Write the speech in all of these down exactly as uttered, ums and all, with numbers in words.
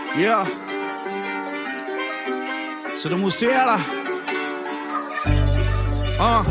Yeah. Sido Musiala. Uh.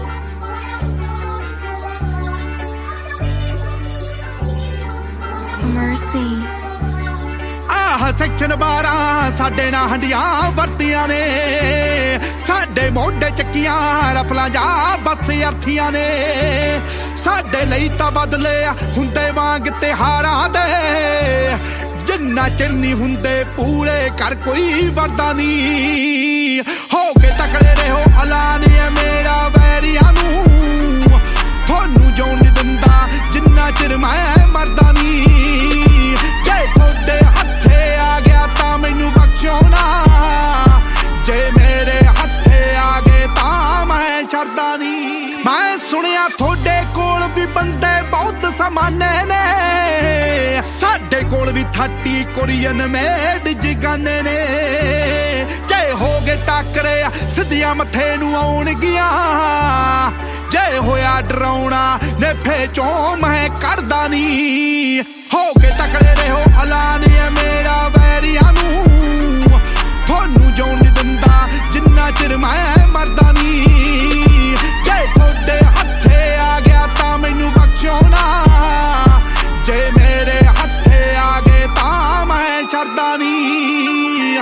Mercy. ਆਹ section ਬਾਰਾਂ ਸਾਡੇ ਨਾਲ ਹੰਡੀਆਂ ਵਰਤੀਆਂ ਨੇ, ਸਾਡੇ ਮੋਢੇ ਚੱਕੀਆਂ ਰਫਲਾਂ ਜਾ ਬੱਸ ਅਰਥੀਆਂ ਨੇ। ਸਾਡੇ ਲਈ ਤਾਂ ਬਦਲੇ ਹੁੰਦੇ ਵਾਂਗ ਤਿਹਾਰਾਂ ਦੇ, ਜਿੰਨਾ ਚਿਰ ਨਹੀਂ ਹੁੰਦੇ ਪੂਰੇ ਕਰ ਕੋਈ ਵਰਦਾ ਨਹੀਂ। ਹੋ ਕੇ ਤਕੜੇ ਰਹੋ ਐਲਾਨੀਏ ਮੇਰਾ ਵੈਰੀਆਂ ਨੂੰ, ਤੁਹਾਨੂੰ ਜਿਉਣ ਨਹੀਂ ਦਿੰਦਾ ਜਿੰਨਾ ਚਿਰ ਮੈਂ ਮਰਦਾ ਨਹੀਂ। ਜੇ ਤੁਹਾਡੇ ਹੱਥੇ ਆ ਗਿਆ ਤਾਂ ਮੈਨੂੰ ਬਖਸ਼ੋ ਨਾ, ਜੇ ਮੇਰੇ ਹੱਥੇ ਆ ਗਏ ਤਾਂ ਮੈਂ ਛੱਡਦਾ ਨਹੀਂ। ਮੈਂ ਸੁਣਿਆ ਤੁਹਾਡੇ ਕੋਲ ਵੀ ਬੰਦੇ ਬਹੁਤ ਸਮਾਨੇ ਨੇ, ਸਾਡੇ ਕੋਲ ਵੀ ਥਾਟੀ ਕੋਰੀਅਨ ਮੇਡ ਜਗਾਨੇ ਨੇ। ਜੇ ਹੋ ਗਏ ਟੱਕਰੇ ਸਿੱਧੀਆਂ ਮੱਥੇ ਨੂੰ ਆਉਣਗੀਆਂ, ਜੇ ਹੋਇਆ ਡਰਾਉਣਾ ਨੇਫੇ ਚੋਂ ਮੈਂ ਕਰਦਾ ਨਹੀਂ। ਹੋ ਕੇ ਤਕੜੇ ਰਹੋ ਐਲਾਨੀਏ ਮੇਰਾ ਵੈਰੀਆਂ ਨੂੰ, ਤੁਹਾਨੂੰ ਜਿਉਣ ਨਹੀਂ ਦਿੰਦਾ ਜਿੰਨਾ ਚਿਰ ਮੈਂ ਮਰਦਾ ਨਹੀਂ। ਜੇ ਤੁਹਾਡੇ ਹੱਥੇ ਆ ਗਿਆ ਤਾਂ ਮੈਨੂੰ ਬਖਸ਼ੋ ਨਾ, ਜੇ ਮੇਰੇ ਹੱਥੇ ਆ ਗਏ ਤਾਂ ਮੈਂ ਛੱਡਦਾ ਨਹੀਂ।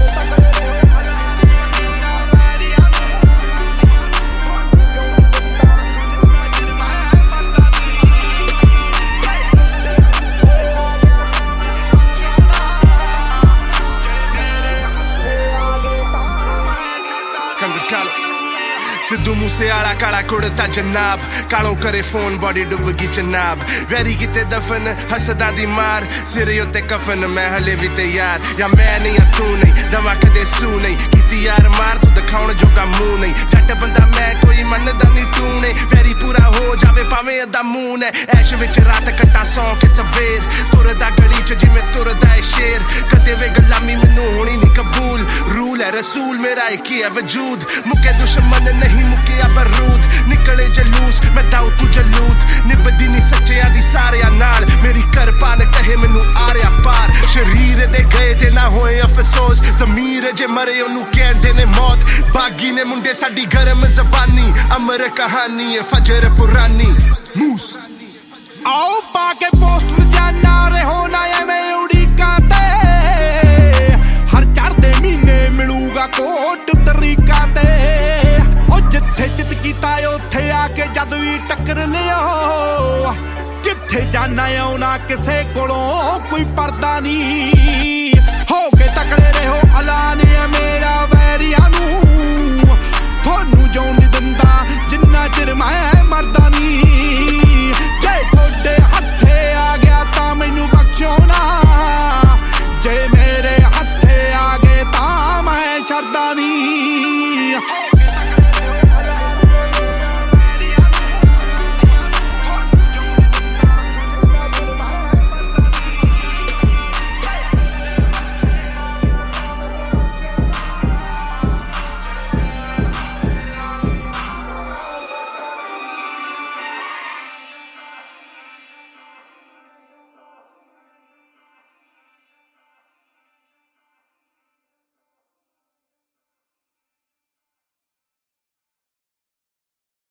सिद्धू मूसेवाला काला कुड़ता जनाब, कालों करे फोन बॉडी डुब गई जनाब। वैरी किते दफन हसदा दी मार, सिरे उत्ते कफन मैं हले भी तैयार। या मैं नहीं तू नहीं दवा कदे सू नहीं, कीती यार मार तू दिखाउण जोगा मुंह नहीं। जट बंदा मैं कोई मनदा नहीं तू नहीं, वैरी पूरा हो जावे भावें अद्धा मून है। ऐश विच रात कट्टा सौ के सवेर, तुरदा गली च जिवें तुरदा है शेर। कदे वे गुलामी मैनू होनी नहीं कबूल, रूल है रसूल मेरा एक ही है वजूद। मुके दुश्मन नहीं मुकिया बरूद, निकले जलूस मैं दाऊ तू जलूद। निभदी नहीं सच्चिया दी सारिया नाल, मेरी करपान कहे मैनू आरिया पार। शरीर दे गए ते ना होए अफसोस, जमीर जे मरे ओनू कहंदे ने मौत। बागी ने मुंडे साडी गरम जबानी, अमर कहानी है फजर पुरानी। मूस आओ पाके पोस्टर जाना रहो ना एवें उड़ीका ते, हर चढ़दे महीने मिलूगा कोट तरीका ते। जिथे चित कीता उत्थे आके जद भी टक्कर लियो, किथे जाना आउना किसे कोलों कोई पर्दा नहीं। हो के तकड़े रहो ऐलानीए मेरा वैरियां नू, ਤੁਹਾਨੂੰ ਜਿਉਣ ਨਹੀਂ ਦਿੰਦਾ ਜਿੰਨਾ ਚਿਰ ਮੈਂ ਮਰਦਾ